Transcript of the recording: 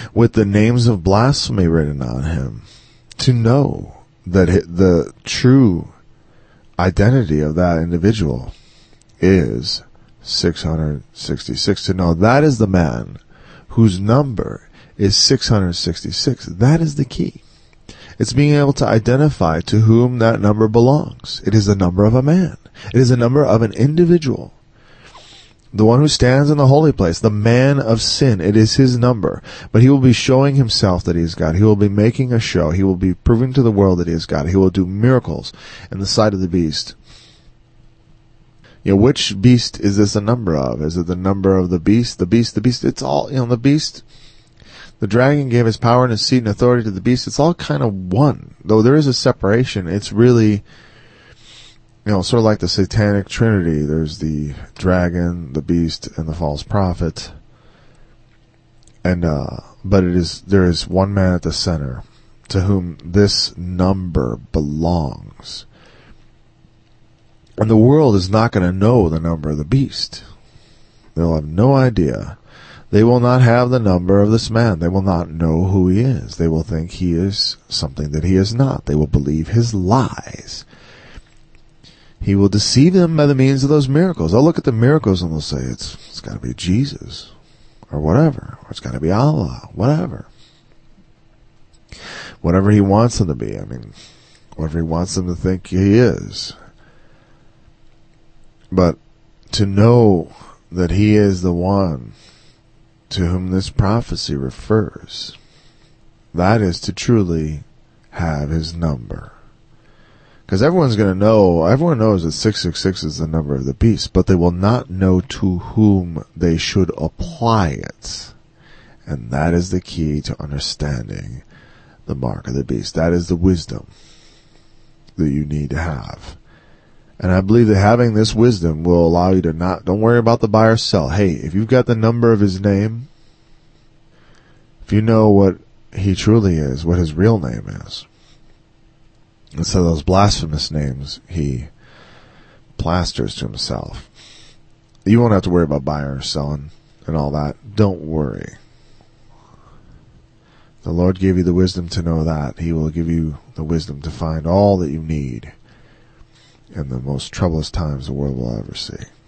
with the names of blasphemy written on him, to know that the true identity of that individual is 666. To know that is the man whose number is 666. That is the key. It's being able to identify to whom that number belongs. It is the number of a man. It is the number of an individual. The one who stands in the holy place, the man of sin, it is his number. But he will be showing himself that he is God. He will be making a show. He will be proving to the world that he is God. He will do miracles in the sight of the beast. Which beast is this a number of? Is it the number of the beast? The beast, it's all, the beast. The dragon gave his power and his seat and authority to the beast. It's all kind of one. Though there is a separation, it's really, sort of like the satanic trinity. There's the dragon, the beast, and the false prophet. And, but there is one man at the center to whom this number belongs. And the world is not going to know the number of the beast. They'll have no idea. They will not have the number of this man. They will not know who he is. They will think he is something that he is not. They will believe his lies. He will deceive them by the means of those miracles. They'll look at the miracles and they'll say, it's got to be Jesus, or whatever, or it's got to be Allah, whatever. Whatever he wants them to be. Whatever he wants them to think he is. But to know that he is the one to whom this prophecy refers, that is to truly have his number. Because everyone knows that 666 is the number of the beast, but they will not know to whom they should apply it. And that is the key to understanding the mark of the beast. That is the wisdom that you need to have. And I believe that having this wisdom will allow you to don't worry about the buy or sell. Hey, if you've got the number of his name, if you know what he truly is, what his real name is, instead of those blasphemous names he plasters to himself, you won't have to worry about buying or selling and all that. Don't worry. The Lord gave you the wisdom to know that. He will give you the wisdom to find all that you need in the most troublous times the world will ever see.